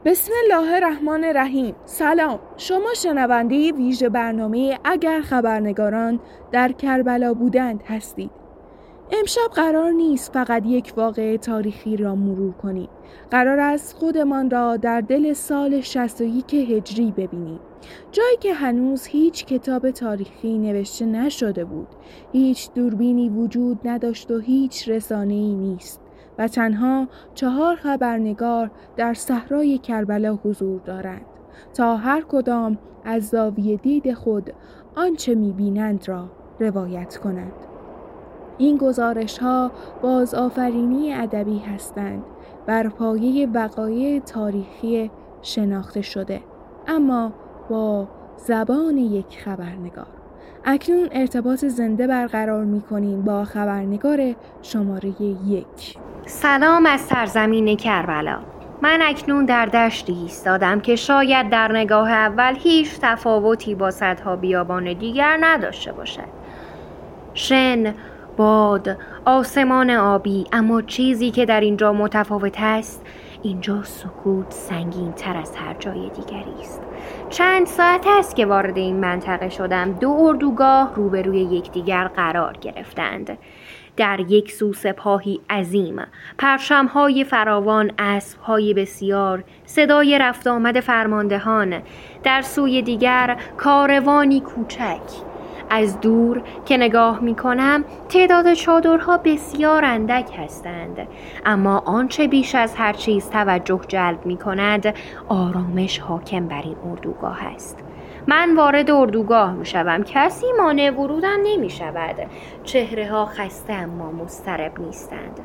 بسم الله الرحمن الرحیم. سلام، شما شنونده ویژه برنامه اگر خبرنگاران در کربلا بودند هستید. امشب قرار نیست فقط یک واقعه تاریخی را مرور کنیم. قرار است خودمان را در دل سال 61 هجری ببینیم. جایی که هنوز هیچ کتاب تاریخی نوشته نشده بود. هیچ دوربینی وجود نداشت و هیچ رسانه‌ای نیست. و تنها 4 خبرنگار در صحرای کربلا حضور دارند تا هر کدام از زاویه دید خود آنچه می‌بینند را روایت کنند. این گزارش‌ها بازآفرینی ادبی هستند بر پایه وقایع تاریخی شناخته شده، اما با زبان یک خبرنگار. اکنون ارتباط زنده برقرار می‌کنیم با خبرنگار شماره 1. سلام از سرزمین کربلا. من اکنون در دشتی ایستادم که شاید در نگاه اول هیچ تفاوتی با صدها بیابان دیگر نداشته باشد. شن، باد، آسمان آبی، اما چیزی که در اینجا متفاوت است، اینجا سکوت سنگین تر از هر جای دیگری است. چند ساعت است که وارد این منطقه شدم. 2 اردوگاه روبروی یکدیگر قرار گرفتند. در یک سو سپاهی عظیم، پرچم‌های فراوان، اسب‌های بسیار، صدای رفت آمد فرماندهان. در سوی دیگر کاروانی کوچک. از دور که نگاه می‌کنم تعداد چادرها بسیار اندک هستند، اما آنچه بیش از هر چیز توجه جلب می‌کند آرامش حاکم بر این اردوگاه است. من وارد اردوگاه می‌شوم، کسی مانع ورودم نمی‌شود. چهره‌ها خسته اما مضطرب نیستند.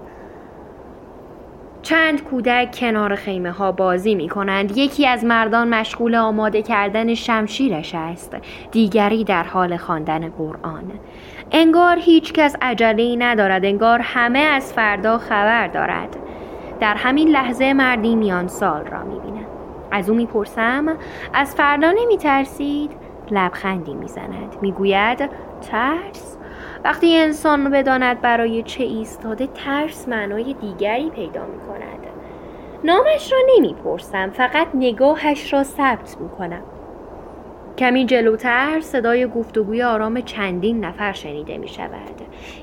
چند کودک کنار خیمه‌ها بازی می‌کنند. یکی از مردان مشغول آماده کردن شمشیرش است، دیگری در حال خواندن قرآن. انگار هیچ کس عجله‌ای ندارد، انگار همه از فردا خبر دارد. در همین لحظه مردی میان سال را می‌بینم. از او میپرسم از فردا نمیترسید؟ لبخندی میزند. میگوید ترس؟ وقتی انسان بداند برای چه ایستاده، ترس معنای دیگری پیدا میکند. نامش را نمیپرسم، فقط نگاهش را ثبت میکنم. کمی جلوتر صدای گفتگوی آرام چندین نفر شنیده میشود.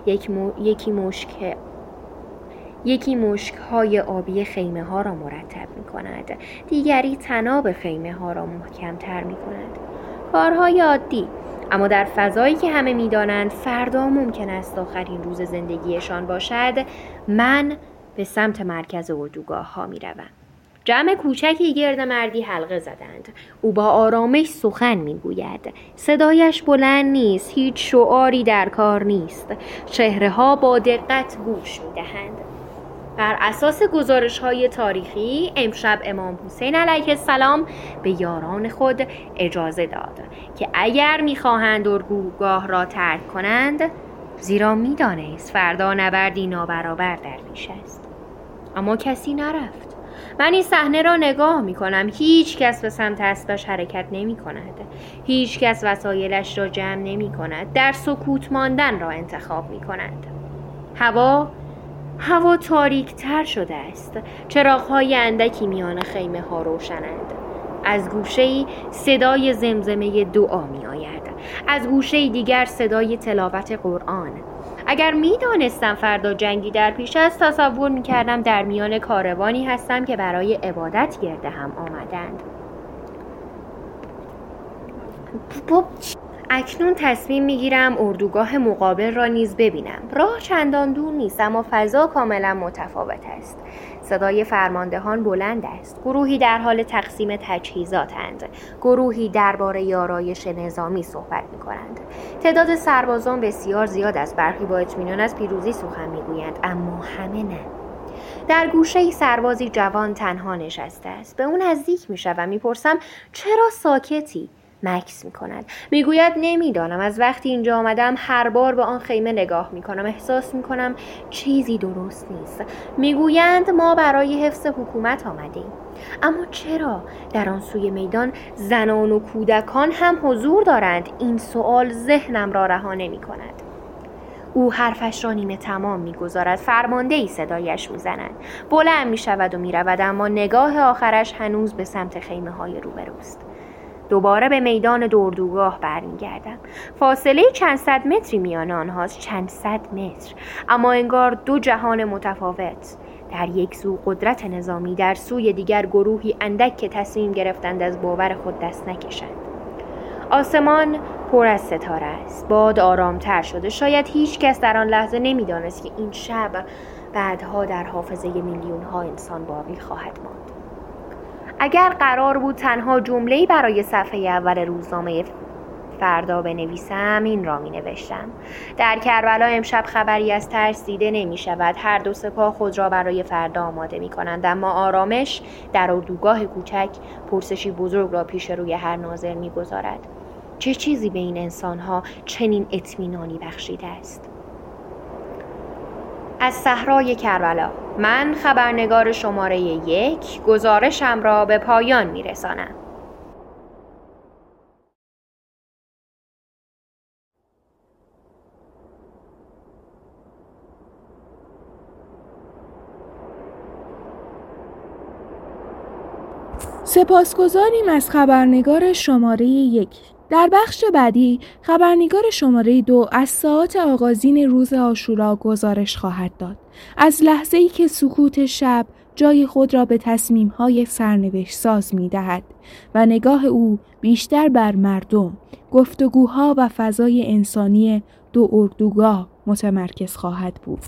یکی مشک‌های آبی خیمه ها را مرتب می کند. دیگری طناب خیمه ها را محکم تر می کند. کارهای عادی، اما در فضایی که همه می دانند فردا ممکن است آخرین روز زندگیشان باشد. من به سمت مرکز اردوگاه ها می روم. جمع کوچکی گرد مردی حلقه زدند. او با آرامش سخن می گوید. صدایش بلند نیست، هیچ شعاری در کار نیست. چهره ها با دقت گوش می دهند. بر اساس گزارش‌های تاریخی، امشب امام حسین علیه السلام به یاران خود اجازه داد که اگر می‌خواهند اردوگاه را ترک کنند، زیرا می‌دانست فردا نبردی نابرابر در پیش است. اما کسی نرفت. من این صحنه را نگاه می‌کنم. هیچ کس به سمت اسبش حرکت نمی‌کند. هیچ کس وسایلش را جمع نمی‌کند. در سکوت ماندن را انتخاب می‌کنند. هوا تاریک تر شده است. چراغ‌های اندکی میان خیمه ها روشنند. از گوشه‌ای صدای زمزمه دعا می آید. از گوشه دیگر صدای تلاوت قرآن. اگر می دانستم فردا جنگی در پیش است، تصور می کردم در میان کاروانی هستم که برای عبادت گرد هم آمدند. اکنون تصمیم میگیرم اردوگاه مقابل را نیز ببینم. راه چندان دور نیست، اما فضا کاملا متفاوت است. صدای فرماندهان بلند است. گروهی در حال تقسیم تجهیزاتند. گروهی درباره آرایش نظامی صحبت میکنند. تعداد سربازان بسیار زیاد است. برخی با اطمینان از پیروزی سخن میگویند، اما همه نه. در گوشه سربازی جوان تنها نشسته است. به اون نزدیک میشوم، میپرسم چرا ساکتی؟ مکث میکند. میگوید نمیدانم، از وقتی اینجا آمدم هر بار به آن خیمه نگاه میکنم، احساس میکنم چیزی درست نیست. میگویند ما برای حفظ حکومت آمدیم. اما چرا در آن سوی میدان زنان و کودکان هم حضور دارند؟ این سوال ذهنم را رها نمیکند. او حرفش را نیمه تمام می‌گذارد. فرمانده‌ای صدایش می‌زند. بلند می‌شود و می‌رود، اما نگاه آخرش هنوز به سمت خیمه‌های روبروست. دوباره به میدان اردوگاه برمیگردم. فاصله چند صد متری میان آنهاست، چند صد متر، اما انگار دو جهان متفاوت. در یک سو قدرت نظامی، در سوی دیگر گروهی اندک که تصمیم گرفتند از باور خود دست نکشند. آسمان پر از ستاره است. باد آرامتر شده. شاید هیچ کس در آن لحظه نمی‌دانست که این شب بعدها در حافظه میلیون‌ها انسان باقی خواهد ماند. اگر قرار بود تنها جمله‌ای برای صفحه اول روزنامه فردا بنویسم، این را می‌نوشتم: در کربلا امشب خبری از ترس دیده نمی‌شود. هر دو سپاه خود را برای فردا آماده می‌کنند، اما آرامش در اردوگاه کوچک پرسشی بزرگ را پیش روی هر ناظر می‌گذارد: چه چیزی به این انسان‌ها چنین اطمینانی بخشیده است؟ از صحرای کربلا، من خبرنگار شماره 1 گزارشم را به پایان می‌رسانم. سپاسگزاریم از خبرنگار شماره 1. در بخش بعدی خبرنگار شماره 2 از ساعات آغازین روز عاشورا گزارش خواهد داد. از لحظه‌ای که سکوت شب جای خود را به تصمیم‌های سرنوشت ساز می‌دهد و نگاه او بیشتر بر مردم، گفتگوها و فضای انسانی دو اردوگاه متمرکز خواهد بود.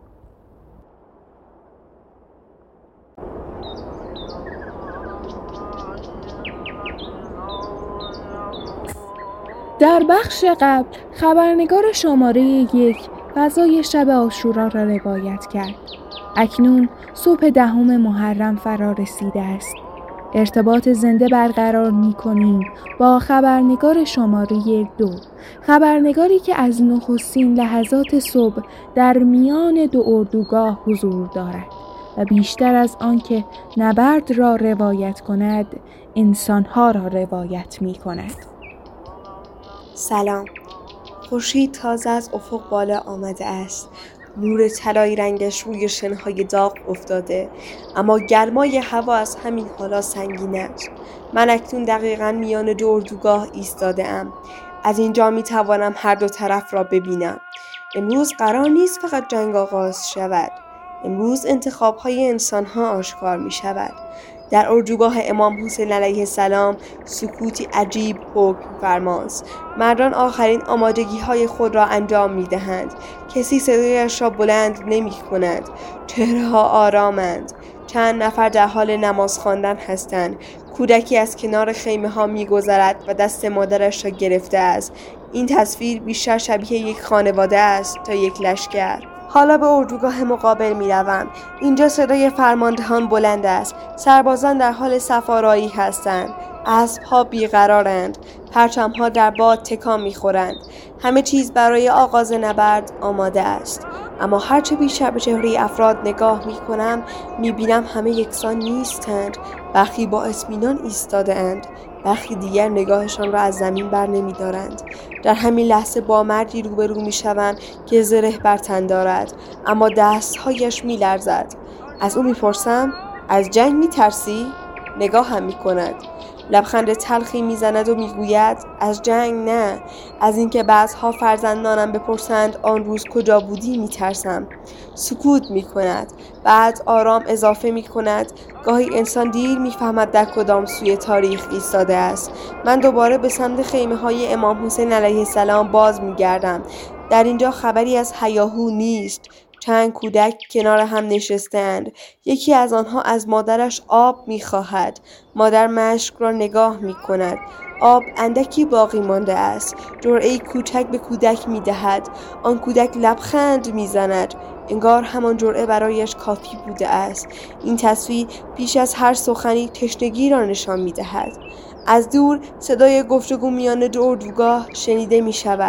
در بخش قبل خبرنگار شماره 1 فضای شب عاشورا را روایت کرد. اکنون صبح 10 محرم فرا رسیده است. ارتباط زنده برقرار می‌کنیم با خبرنگار شماره 2، خبرنگاری که از نخستین لحظات صبح در میان دو اردوگاه حضور دارد و بیشتر از آن که نبرد را روایت کند، انسان‌ها را روایت می‌کند. سلام. خورشید تازه از افق بالا آمده است. نور طلایی رنگش روی شنهای داغ افتاده، اما گرمای هوا از همین حالا سنگین است. من اکنون دقیقاً میان دو اردوگاه ایستاده ام. از اینجا می توانم هر دو طرف را ببینم. امروز قرار نیست فقط جنگ آغاز شود. امروز انتخاب‌های انسان‌ها آشکار می شود. در اردوگاه امام حسین علیه السلام سکوتی عجیب حکم فرماست. مردان آخرین آمادگی‌های خود را انجام می‌دهند. کسی صدایش را بلند نمی‌کند. چهره‌ها آرامند. چند نفر در حال نماز خواندن هستند. کودکی از کنار خیمه‌ها می‌گذرد و دست مادرش را گرفته است. این تصویر بیشتر شبیه یک خانواده است تا یک لشکر. حالا به اردوگاه مقابل می روم. اینجا صدای فرماندهان بلند است. سربازان در حال صف آرایی هستند. اسب‌ها بیقرارند. پرچم‌ها در باد تکان می‌خورند. همه چیز برای آغاز نبرد آماده است. اما هرچه بیشتر به چهره افراد نگاه می‌کنم، می‌بینم همه یکسان نیستند. برخی با اطمینان ایستاده‌اند. برخی دیگر نگاهشان را از زمین بر نمی‌دارند. در همین لحظه با مردی روبرو می‌شوم که زره بر تن دارد، اما دست‌هایش می‌لرزد. از او می‌پرسم: از جنگ می‌ترسی؟ نگاهم می‌کند. لبخند تلخی می‌زند و می‌گوید: از جنگ نه، از اینکه بعضها فرزندانم بپرسند آن روز کجا بودی می‌ترسم. سکوت می‌کند. بعد آرام اضافه می‌کند: گاهی انسان دیر می‌فهمد در کدام سوی تاریخ ایستاده است. من دوباره به سمت خیمه‌های امام حسین علیه السلام باز می‌گردم. در اینجا خبری از هیاهو نیست. چند کودک کنار هم نشستند. یکی از آنها از مادرش آب می‌خواهد. مادر مشک را نگاه می‌کند. آب اندکی باقی مانده است. جرعه‌ای کوچک به کودک می‌دهد. آن کودک لبخند می‌زند. انگار همان جرعه برایش کافی بوده است. این تصویر پیش از هر سخنی تشنگی را نشان می‌دهد. از دور صدای گفتگو میان دو اردوگاه شنیده می شود.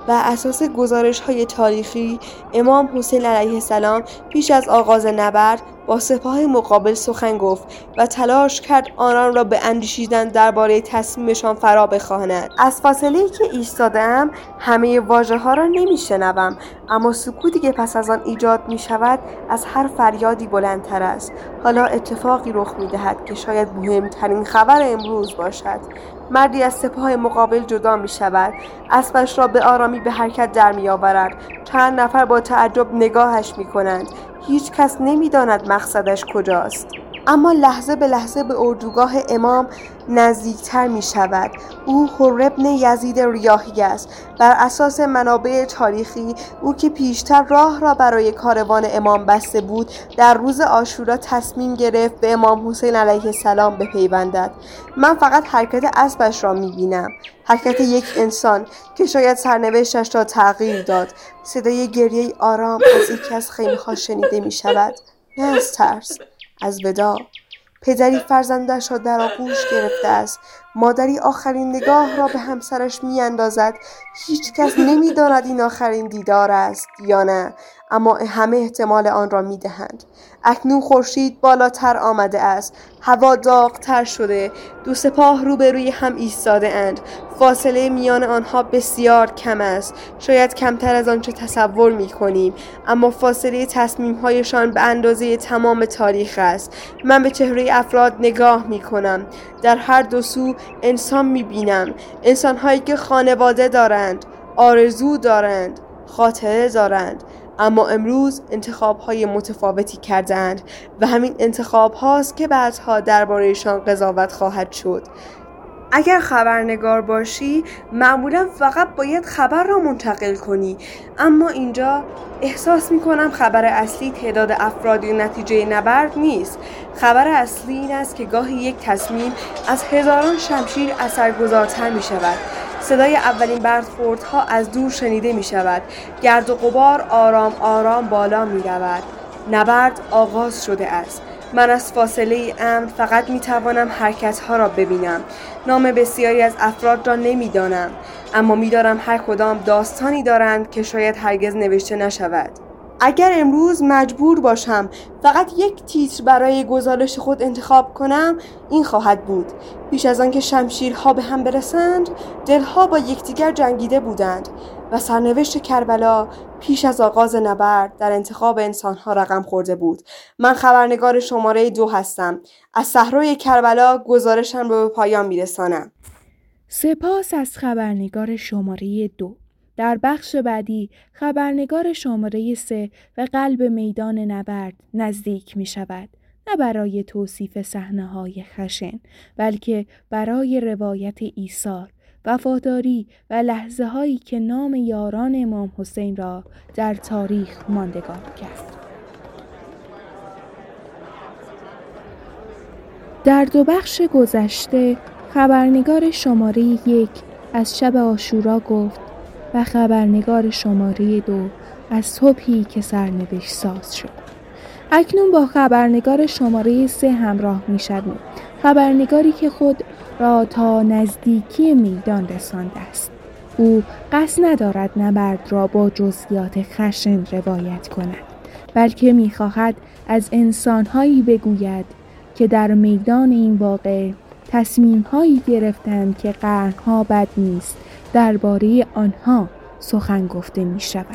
بر اساس گزارش‌های تاریخی امام حسین علیه السلام پیش از آغاز نبرد با سپاه مقابل سخن گفت و تلاش کرد آنان را به اندیشیدن درباره تصمیمشان فرا بخواند. از فاصله‌ای که ایستاده‌ام همه واژه‌ها را نمی‌شنوم، اما سکوتی که پس از آن ایجاد می‌شود از هر فریادی بلندتر است. حالا اتفاقی رخ می‌دهد که شاید مهمترین خبر امروز باشد. مردی از سپاه مقابل جدا می شود. اسبش را به آرامی به حرکت در می آورد. چند نفر با تعجب نگاهش می کنند. هیچ کس نمی داند مقصدش کجاست. اما لحظه به لحظه به اردوگاه امام نزدیکتر می شود. او حر بن یزید ریاحی است. بر اساس منابع تاریخی او که پیشتر راه را برای کاروان امام بسته بود، در روز عاشورا تصمیم گرفت به امام حسین علیه السلام بپیوندد. من فقط حرکت اسبش را می بینم، حرکت یک انسان که شاید سرنوشتش را تغییر داد. صدای گریه آرام از یکی از خیمه‌ها شنیده می شود. نه از ترس، از وداع. پدری فرزندش را در آغوش گرفته است. مادری آخرین نگاه را به همسرش می اندازد. هیچ کس نمی داند این آخرین دیدار است یا نه، اما همه احتمال آن را می دهند. اکنون خورشید بالاتر آمده است. هوا داغ‌تر شده. دو سپاه روبروی هم ایستاده اند. فاصله میان آنها بسیار کم است. شاید کمتر از آنچه تصور می کنیم، اما فاصله تصمیم‌هایشان به اندازه تمام تاریخ است. من به چهره افراد نگاه می کنم. در هر دو سو انسان می بینم. انسان‌هایی که خانواده دارند، آرزو دارند، خاطره دارند، اما امروز انتخاب‌های متفاوتی کردند و همین انتخاب هاست که بعدها درباره‌شان قضاوت خواهد شد. اگر خبرنگار باشی معمولا فقط باید خبر را منتقل کنی، اما اینجا احساس می‌کنم خبر اصلی تعداد افراد یا نتیجه نبرد نیست. خبر اصلی این است که گاهی یک تصمیم از هزاران شمشیر اثرگذارتر می‌شود. صدای اولین برخوردها از دور شنیده می شود. گرد و غبار آرام آرام بالا می رود. نبرد آغاز شده است. من از فاصله امن فقط می توانم حرکتها را ببینم. نام بسیاری از افراد را نمی دانم، اما می دانم هر کدام داستانی دارند که شاید هرگز نوشته نشود. اگر امروز مجبور باشم فقط یک تیتر برای گزارش خود انتخاب کنم، این خواهد بود: پیش از آنکه شمشیرها به هم برسند، دلها با یکدیگر جنگیده بودند و سرنوشت کربلا پیش از آغاز نبرد در انتخاب انسانها رقم خورده بود. من خبرنگار شماره 2 هستم. از صحرای کربلا گزارشم رو به پایان میرسانم. سپاس از خبرنگار شماره 2. در بخش بعدی خبرنگار شماره 3 به قلب میدان نبرد نزدیک می شود. نه برای توصیف صحنه‌های خشن، بلکه برای روایت ایثار، وفاداری و لحظه‌هایی که نام یاران امام حسین را در تاریخ ماندگار کرد. در 2 بخش گذشته خبرنگار شماره 1 از شب عاشورا گفت و خبرنگار شماره 2 از صبحی که سرنوشت ساز شد. اکنون با خبرنگار شماره 3 همراه می شدیم. خبرنگاری که خود را تا نزدیکی میدان رسانده است. او قصد ندارد نبرد را با جزئیات خشن روایت کند، بلکه می خواهد از انسان‌هایی بگوید که در میدان این واقعه تصمیم‌هایی گرفتند که قرن‌ها بعد نیست درباره آنها سخن گفته می شود.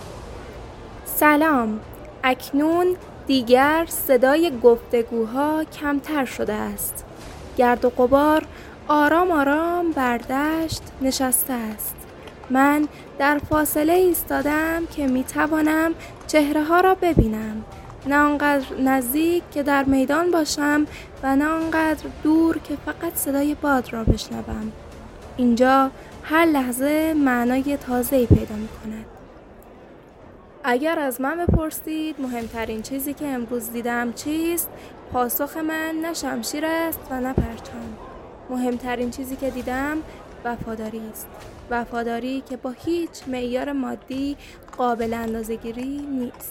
سلام. اکنون دیگر صدای گفتگوها کمتر شده است. گرد و غبار آرام آرام بر دشت نشسته است. من در فاصله ایستادم که می توانم چهره ها را ببینم. نه آنقدر نزدیک که در میدان باشم و نه آنقدر دور که فقط صدای باد را بشنوم. اینجا هر لحظه معنای تازه‌ای پیدا می کند. اگر از من بپرسید مهمترین چیزی که امروز دیدم چیست؟ پاسخ من نه شمشیر است و نه پرچم. مهمترین چیزی که دیدم وفاداری است. وفاداری که با هیچ معیار مادی قابل اندازه‌گیری نیست.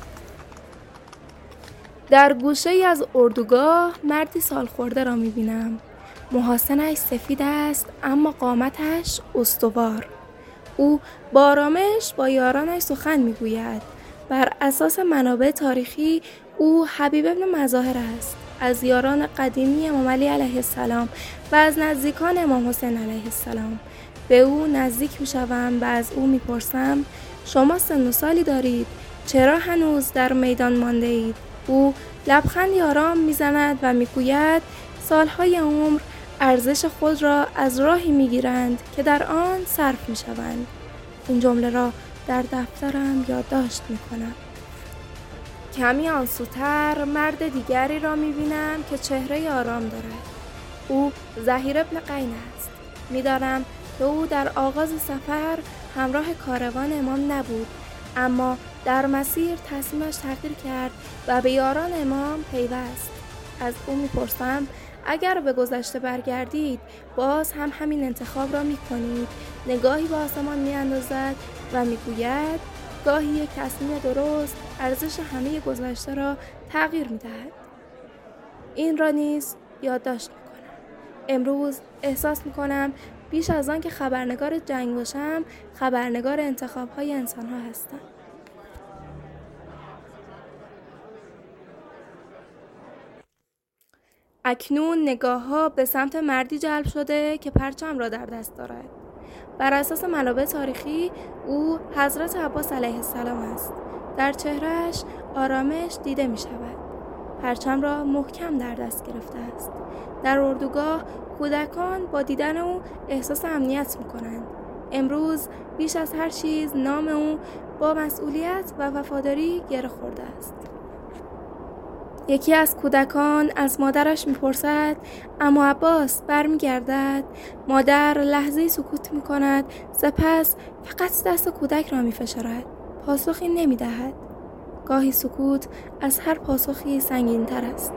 در گوشه‌ای از اردوگاه مردی سالخورده را می‌بینم. محاسنش سفید است اما قامتش استوار. او با آرامش با یارانش سخن میگوید. بر اساس منابع تاریخی او حبیب ابن مظاهر است، از یاران قدیمی امام علی علیه السلام و از نزدیکان امام حسین علیه السلام. به او نزدیک میشوم و از او میپرسم شما سن و سالی دارید؟ چرا هنوز در میدان مانده اید؟ او لبخندی آرام میزند و میگوید سالهای عمر ارزش خود را از راهی میگیرند که در آن صرف میشوند. این جمله را در دفترم یادداشت میکنم. کمی آنسوتر مرد دیگری را میبینم که چهره آرام دارد. او زهیر ابن قین است. میدانم که او در آغاز سفر همراه کاروان امام نبود، اما در مسیر تصمیمش تغییر کرد و به یاران امام پیوست. از او میپرسم اگر به گذشته برگردید باز هم همین انتخاب را میکنید؟ نگاهی به آسمان میاندازد و میگوید گاهی یک تصمیم درست ارزش همه گذشته را تغییر میدهد. این را نیز یادداشت میکنم. امروز احساس میکنم بیش از آن که خبرنگار جنگ باشم خبرنگار انتخاب‌های انسان‌ها هستم. اکنون نگاه‌ها به سمت مردی جلب شده که پرچم را در دست دارد. بر اساس منابع تاریخی او حضرت عباس علیه السلام است. در چهرهش آرامش دیده می شود. پرچم را محکم در دست گرفته است. در اردوگاه کودکان با دیدن او احساس امنیت می کنند. امروز بیش از هر چیز نام او با مسئولیت و وفاداری گره خورده است. یکی از کودکان از مادرش میپرسد اما عباس برمیگردد؟ مادر لحظه سکوت میکند، سپس فقط دست کودک را میفشارد. پاسخی نمیدهد. گاهی سکوت از هر پاسخی سنگین تر است.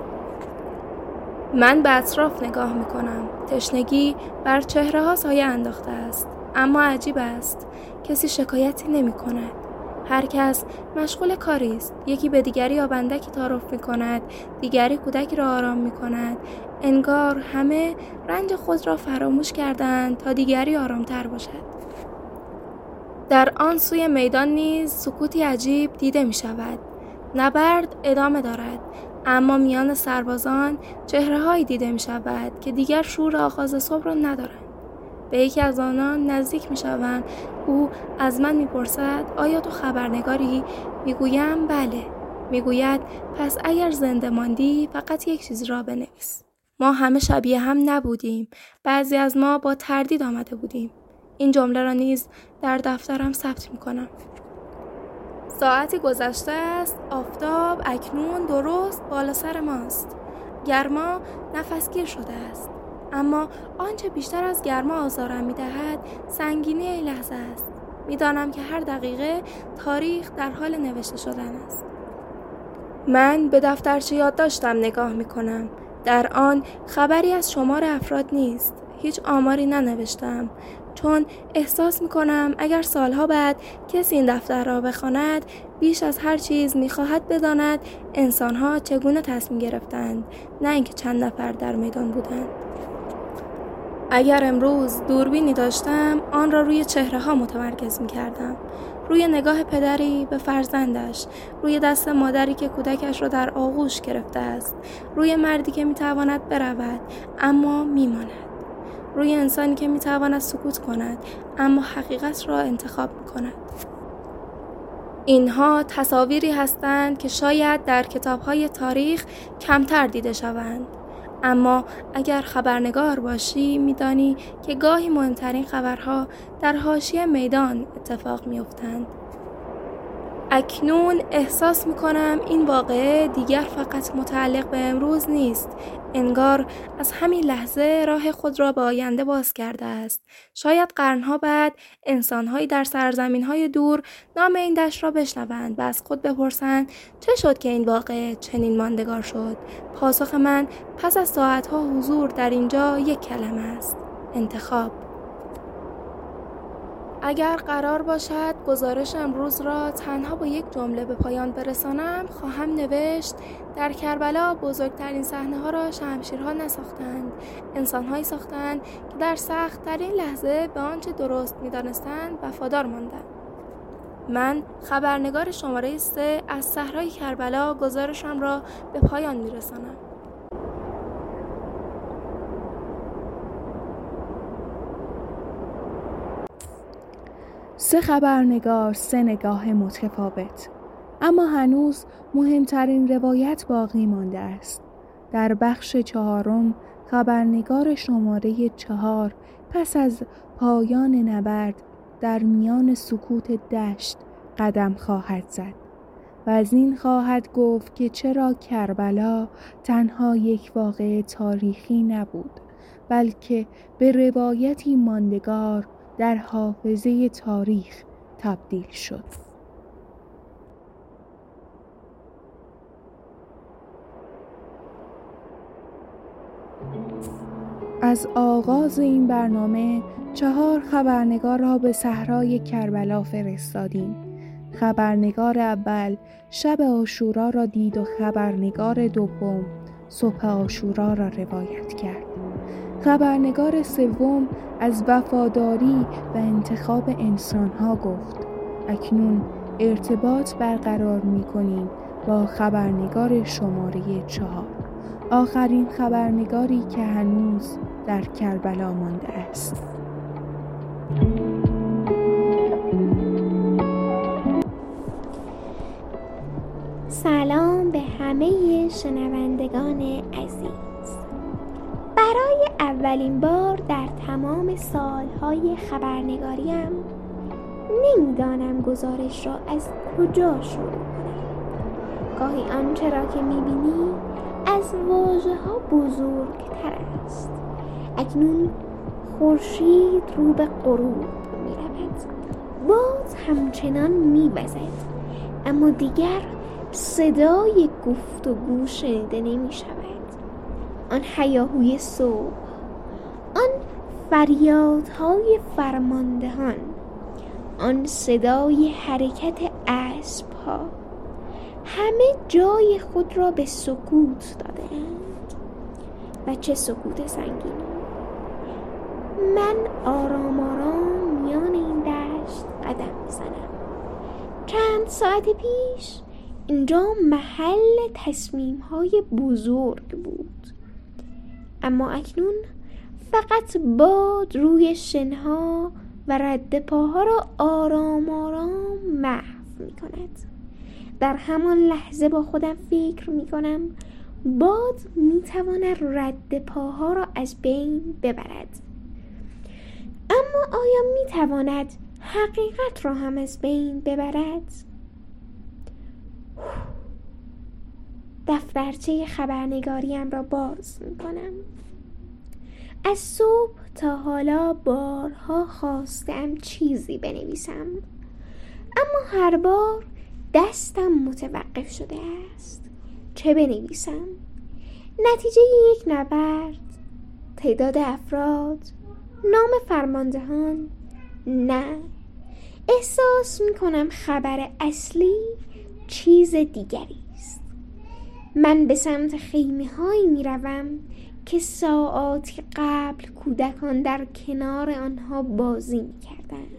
من به اطراف نگاه میکنم. تشنگی بر چهره ها سایه انداخته است، اما عجیب است کسی شکایتی نمی کند. هر کس مشغول کاری است. یکی به دیگری آبندکی تعارف می کند، دیگری کودکی را آرام می کند. انگار همه رنج خود را فراموش کردند تا دیگری آرامتر باشد. در آن سوی میدان نیز سکوتی عجیب دیده می شود. نبرد ادامه دارد، اما میان سربازان چهره‌هایی دیده می شود که دیگر شور آغاز صبح را ندارند. به یکی از آنان نزدیک می شوم. او از من می پرسد آیا تو خبرنگاری؟ می گویم بله. می گوید پس اگر زنده ماندی فقط یک چیز را بنویس. ما همه شبیه هم نبودیم. بعضی از ما با تردید آمده بودیم. این جمله را نیز در دفترم ثبت می کنم. ساعتی گذشته است. آفتاب اکنون درست بالا سر ماست. گرما نفسگیر شده است. اما آنچه بیشتر از گرما آزارم می‌دهد سنگینی این لحظه است. می‌دانم که هر دقیقه تاریخ در حال نوشته شدن است. من به دفترچه یادداشتم نگاه می‌کنم. در آن خبری از شمار افراد نیست. هیچ آماری ننوشتم، چون احساس می‌کنم اگر سالها بعد کسی این دفتر را بخواند بیش از هر چیز می‌خواهد بداند انسان‌ها چگونه تصمیم گرفتند، نه اینکه چند نفر در میدان بودند. اگر امروز دوربینی داشتم آن را روی چهره‌ها متمرکز می‌کردم. روی نگاه پدری به فرزندش، روی دست مادری که کودکش را در آغوش گرفته است، روی مردی که می‌تواند برود اما می‌ماند، روی انسانی که می‌تواند سکوت کند اما حقیقت را انتخاب می‌کند. اینها تصاویری هستند که شاید در کتاب‌های تاریخ کمتر دیده شوند. اما اگر خبرنگار باشی می‌دانی که گاهی مهمترین خبرها در حاشیه میدان اتفاق می‌افتند. اکنون احساس می‌کنم این واقعه دیگر فقط متعلق به امروز نیست. انگار از همین لحظه راه خود را به آینده باز کرده است. شاید قرنها بعد انسان‌هایی در سرزمین‌های دور نام این دشت را بشنوند و از خود بپرسند چه شد که این واقعه چنین ماندگار شد. پاسخ من پس از ساعت‌ها حضور در اینجا یک کلمه است: انتخاب. اگر قرار باشد گزارش امروز را تنها با یک جمله به پایان برسانم، خواهم نوشت در کربلا بزرگترین صحنه‌ها را شمشیرها نساختند، انسان‌هایی ساختند که در سخت‌ترین لحظه به آنچه درست می‌دانستند وفادار ماندند. من خبرنگار شماره 3 از صحرای کربلا گزارشم را به پایان می‌رسانم. سه خبرنگار، سه نگاه متفاوت، اما هنوز مهمترین روایت باقی مانده است. در بخش 4 خبرنگار شماره 4 پس از پایان نبرد در میان سکوت دشت قدم خواهد زد و از این خواهد گفت که چرا کربلا تنها یک واقعه تاریخی نبود، بلکه به روایتی ماندگار در حافظه تاریخ تبدیل شد. از آغاز این برنامه 4 خبرنگار را به صحرای کربلا فرستادیم. خبرنگار اول شب عاشورا را دید و خبرنگار دوم صبح عاشورا را روایت کرد. خبرنگار سوم از وفاداری و انتخاب انسانها گفت. اکنون ارتباط برقرار می‌کنیم با خبرنگار شماره 4، آخرین خبرنگاری که هنوز در کربلا مانده است. سلام به همه شنوندگان عزیز. برای اولین بار در تمام سالهای خبرنگاریم نمیدانم گزارش را از کجا شروع کنم. گاهی آنچه را که میبینی از واژه‌ها بزرگتر است. اکنون خورشید رو به غروب میرود، باز همچنان میوزد، اما دیگر صدای گفتگو شنیده نمیشود. آن هیاهوی صبح، آن فریادهای فرماندهان، آن صدای حرکت اسب‌ها، همه جای خود را به سکوت داده‌اند. و چه سکوت سنگینی! من آرام آرام میان این دشت قدم میزنم. چند ساعت پیش اینجا محل تصمیم‌های بزرگ بود، اما اکنون فقط باد روی شنها و رد پاها را آرام آرام محو می کند. در همان لحظه با خودم فکر می کنم باد می تواند رد پاها را از بین ببرد، اما آیا می تواند حقیقت را هم از بین ببرد؟ دفترچه خبرنگاریم را باز می کنم. از صبح تا حالا بارها خواستم چیزی بنویسم، اما هر بار دستم متوقف شده است. چه بنویسم؟ نتیجه یک نبرد؟ تعداد افراد؟ نام فرماندهان؟ نه، احساس می کنم خبر اصلی چیز دیگری است. من به سمت خیمه‌هایی می روم که ساعاتی قبل کودکان در کنار آنها بازی می کردند.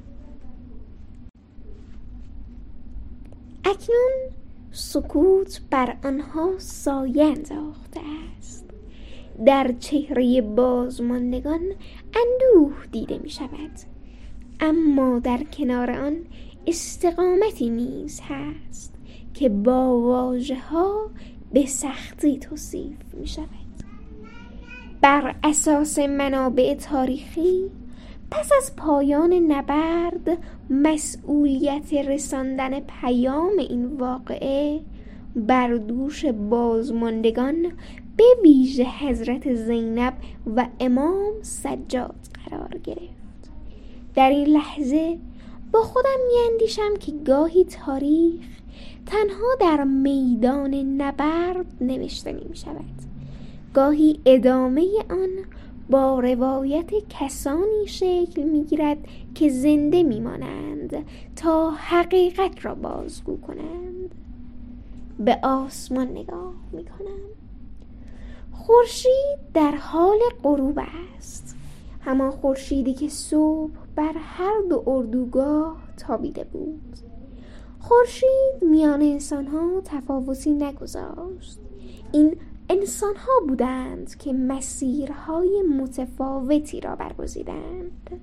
اکنون سکوت بر آنها سایه انداخته است. در چهره بازماندگان اندوه دیده می شود، اما در کنار آن استقامتی نیز هست که با واژه‌ها به سختی توصیف می شود. بر اساس منابع تاریخی پس از پایان نبرد مسئولیت رساندن پیام این واقعه بر دوش بازماندگان به ویژه حضرت زینب و امام سجاد قرار گرفت. در این لحظه با خودم می‌اندیشم که گاهی تاریخ تنها در میدان نبرد نوشته نمی‌شود، گاهی ادامه آن با روایت کسانی شکل میگیرد که زنده میمانند تا حقیقت را بازگو کنند. به آسمان نگاه میکنم. خورشید در حال غروب است، همان خورشیدی که صبح بر هر دو اردوگاه تابیده بود. خورشید میان انسانها تفاوتی نگذاشت. این انسانها بودند که مسیرهای متفاوتی را برگزیدند.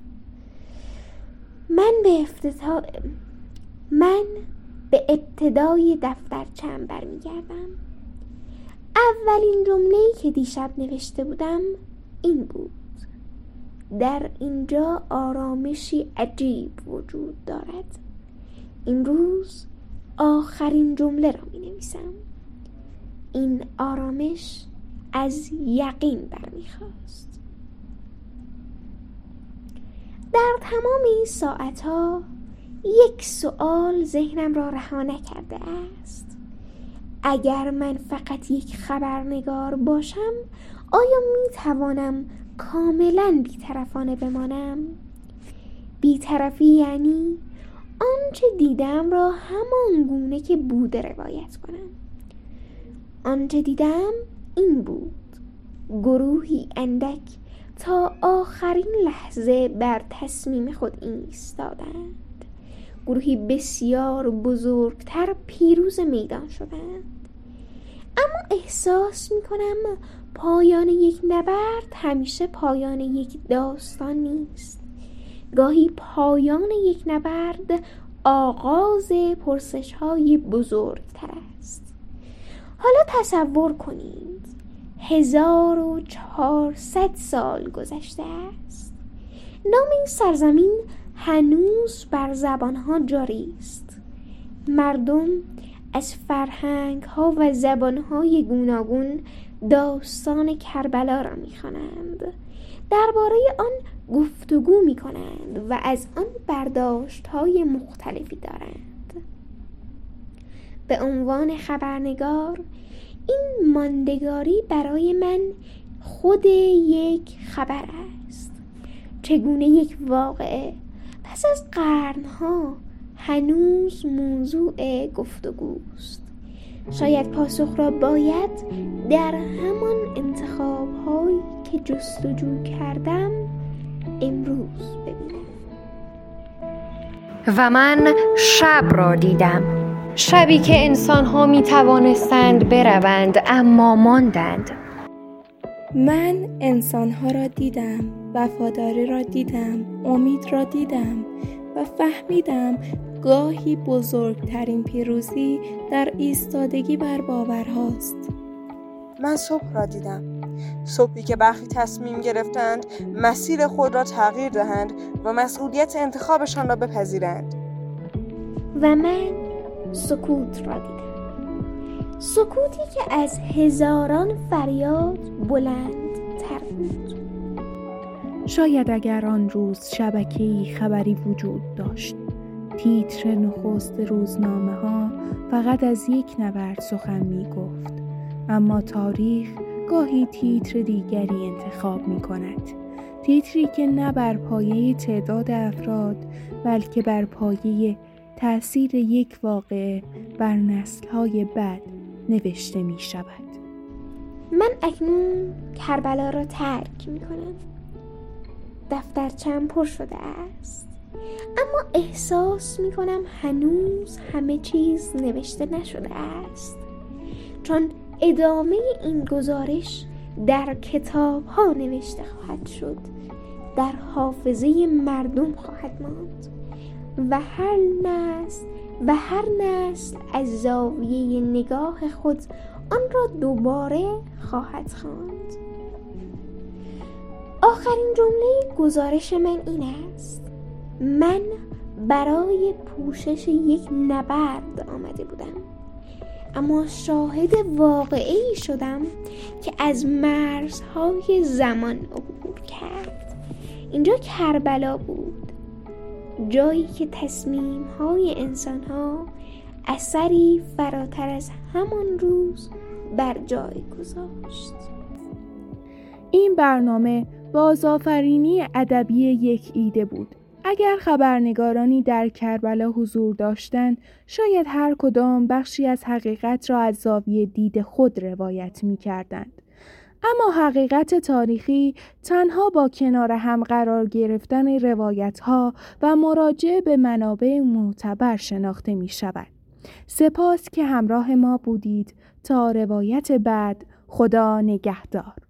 من به ابتدای دفترچه‌ام برمیگردم. اولین جمله‌ای که دیشب نوشته بودم این بود: در اینجا آرامشی عجیب وجود دارد. امروز آخرین جمله را می نویسم. این آرامش از یقین برمیخواست. در تمام این ساعتها یک سؤال ذهنم را رها نکرده است. اگر من فقط یک خبرنگار باشم، آیا می توانم کاملا بی‌طرفانه بمانم؟ بی‌طرفی یعنی آنچه دیدم را همان گونه که بوده روایت کنم. آنچه دیدم این بود: گروهی اندک تا آخرین لحظه بر تصمیم خود ایستادند. گروهی بسیار بزرگتر پیروز میدان شدند. اما احساس می‌کنم پایان یک نبرد همیشه پایان یک داستان نیست. گاهی پایان یک نبرد آغاز پرسش‌های بزرگتر است. حالا تصور کنید 1400 سال گذشته است. نام این سرزمین هنوز بر زبانها جاری است. مردم از فرهنگ‌ها و زبان‌های گوناگون داستان کربلا را می‌خوانند. درباره آن گفتگو می‌کنند و از آن برداشت‌های مختلفی دارند. به عنوان خبرنگار، این ماندگاری برای من خود یک خبر است. چگونه یک واقعه پس از قرن‌ها هنوز موضوع گفتگوست. شاید پاسخ را باید در همان انتخاب‌هایی که جستجو کردم امروز ببینم. و من شب را دیدم، شبی که انسان‌ها می توانستند بروند اما ماندند. من انسان‌ها را دیدم، وفاداری را دیدم، امید را دیدم و فهمیدم گاهی بزرگترین پیروزی در ایستادگی بر باورهاست. من صبح را دیدم، صبحی که برخی تصمیم گرفتند مسیر خود را تغییر دهند و مسئولیت انتخابشان را بپذیرند. و من سکوت را دیدم، سکوتی که از هزاران فریاد بلندتر بود. شاید اگر آن روز شبکه‌ای خبری وجود داشت، تیتر نخست روزنامه‌ها فقط از یک نبرد سخن می‌گفت، اما تاریخ گاهی تیتر دیگری انتخاب می‌کند. تیتری که نه بر پایه تعداد افراد بلکه بر پایه تأثیر یک واقعه بر نسل‌های بعد نوشته می‌شود. من اکنون کربلا را ترک می‌کنم. دفترچه‌ام پر شده است، اما احساس می‌کنم هنوز همه چیز نوشته نشده است، چون ادامه این گزارش در کتاب‌ها نوشته خواهد شد، در حافظه مردم خواهد ماند و هر نسل از زاویه نگاه خود آن را دوباره خواهد خواند. آخرین جمله گزارش من این است: من برای پوشش یک نبرد آمده بودم، اما شاهد واقعی شدم که از مرزهای زمان عبور کرد. اینجا کربلا بود، جایی که تصمیم‌های انسان‌ها اثری فراتر از همان روز بر جای گذاشت. این برنامه بازآفرینی ادبی یک ایده بود. اگر خبرنگارانی در کربلا حضور داشتند، شاید هر کدام بخشی از حقیقت را از زاویه دید خود روایت می‌کردند. اما حقیقت تاریخی تنها با کنار هم قرار گرفتن روایت‌ها و مراجعه به منابع معتبر شناخته می‌شود. سپاس که همراه ما بودید. تا روایت بعد، خدا نگهدار.